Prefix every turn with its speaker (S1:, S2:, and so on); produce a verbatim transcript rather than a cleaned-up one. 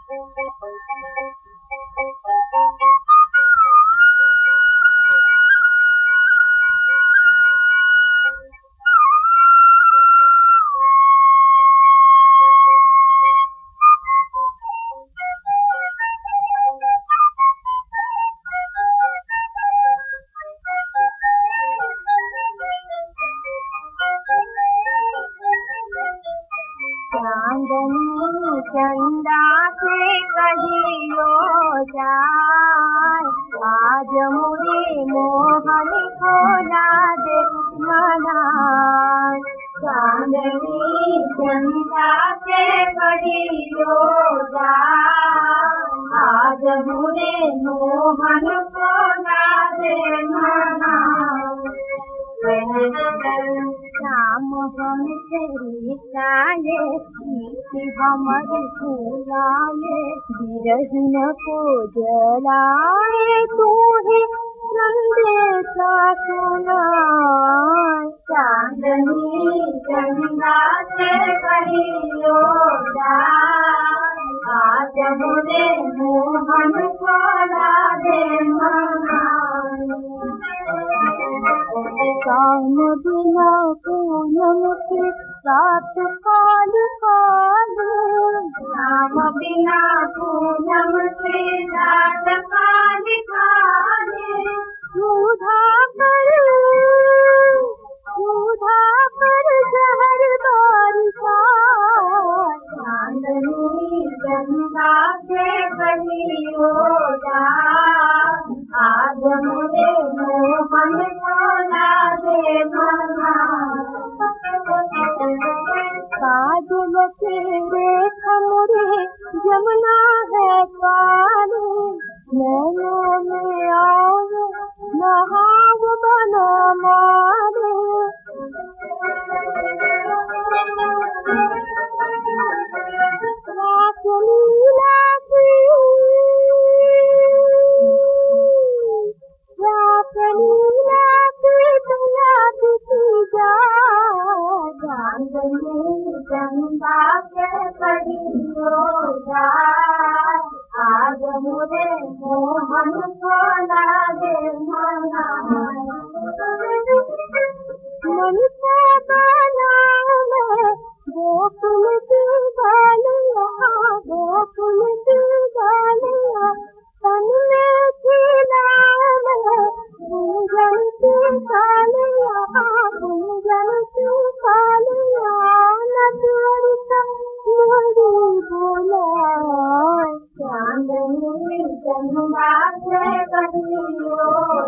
S1: चांदनी चंदा से कहियो जाए, आज मुझे मोहन खोला दे मना। चांदनी चंदा से कहियो जाए, आज मुझे मोहन खोला दे मना। श्याम हम तेरी चाहे हमारी फूलाए, बिरहिन को जलाए तू ही संदेशा सुनाए। चांदनी चंदा से कहियो जाए, आज मुझे मोहन खोला दे मना। शाम बिना पूनम की रात काली काली, शाम बिना पूनम की रात काली काली। सुधा कर सुधा कर जहर बारिशा, चांदनी चंदा से कहियो जाए, आज मुझे मोहन खोला दे मना। काजल के रेख मुरे जमुना है पानी, नैनों में आओ नहाव बना मारे। रात लीला की रात लीला की दया की जा, चांदनी चंदा से कहियो जाए, आज मुझे मोहन खोला दे मना। मन को बना मैं गोकुल की डालिया, गोकुल की डालिया, तन में खिला मैं गुंजन की डालिया, गुंजन की डालिया। नजर का मोरी बोला, चांदनी चंदा से कहियो